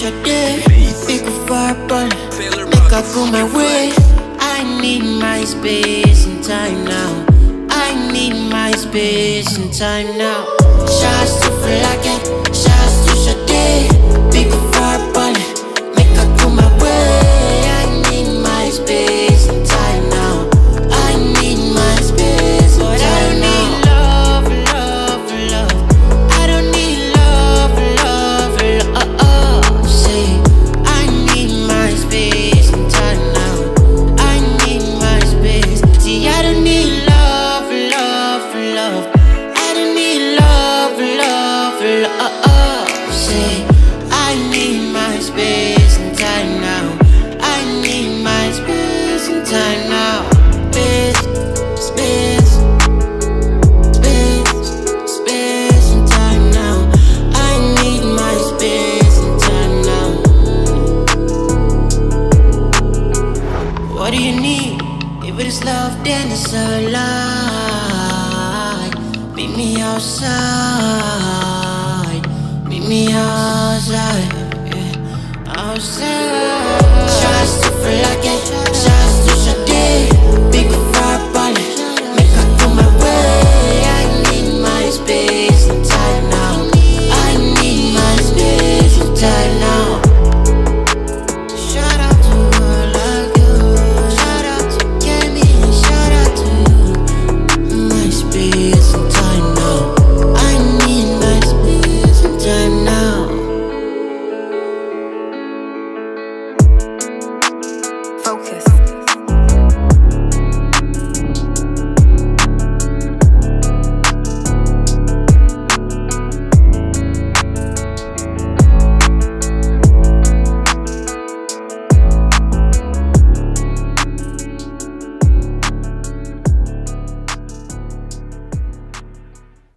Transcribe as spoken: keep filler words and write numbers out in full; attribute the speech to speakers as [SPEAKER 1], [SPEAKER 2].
[SPEAKER 1] Sade, pick a fireball, make I go my way. I need my space and time now. I need my space and time now. Shots to Falake, shots to Sade, pick a fireball, make I go my way. I need my space and time now. I need my space and time now. What do you need? If it is love, then it's a lie. Meet me outside. Meet me outside. Yeah. Outside.